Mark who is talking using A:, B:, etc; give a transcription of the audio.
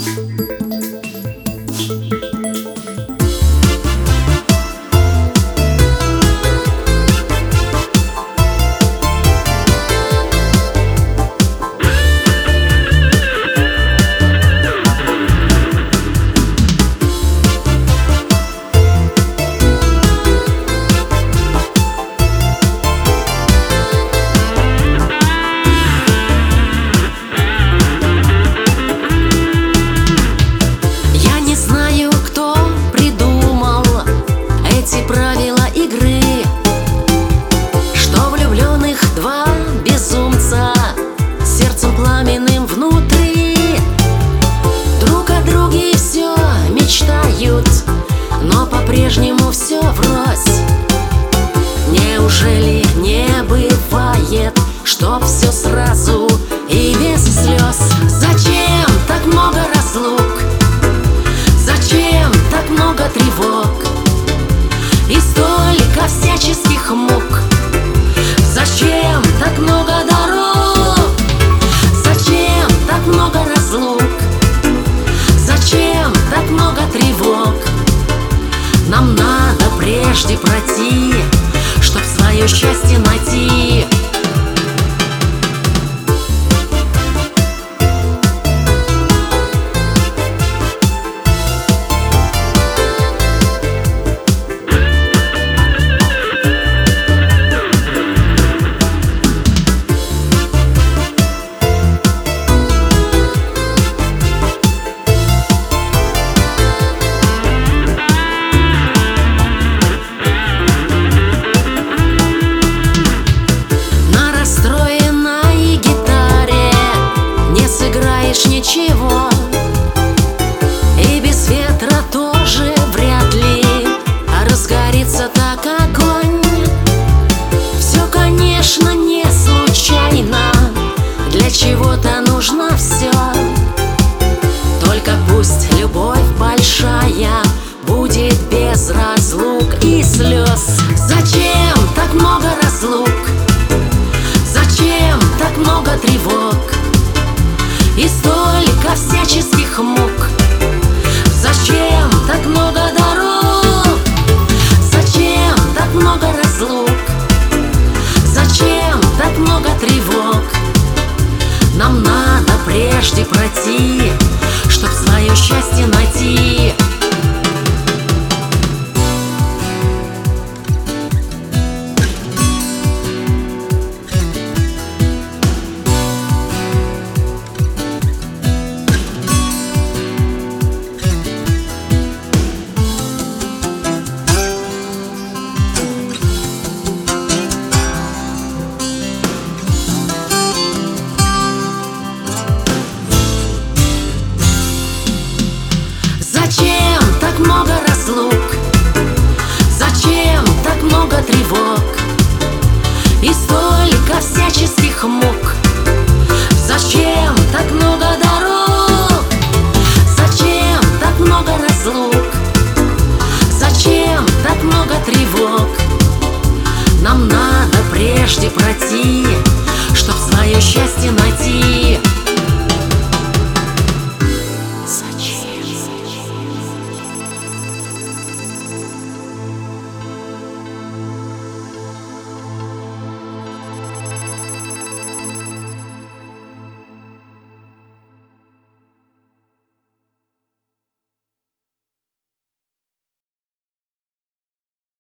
A: Правила игры, что влюбленных два безумца сердцем пламенным внутри друг о друге все мечтают, но по-прежнему все врозь. Неужели не бывает, чтоб все сразу и без слез? Зачем так много разлук? Зачем так много тревог? И столько всяческих мук. Зачем так много дорог? Зачем так много разлук? Зачем так много тревог? Нам надо прежде пройти, чтоб свое счастье найти. Ничего, и без ветра тоже вряд ли разгорится так огонь. Все, конечно, не случайно, для чего-то нужно все. Только пусть любовь большая будет без разлук и слез. Зачем так много разлук? Зачем так много тревог? И столько всяческих мук. Зачем так много дорог? Зачем так много разлук? Зачем так много тревог? Нам надо прежде пройти, чтоб свое счастье найти. Зачем так много разлук? Зачем так много тревог? И столько всяческих мук.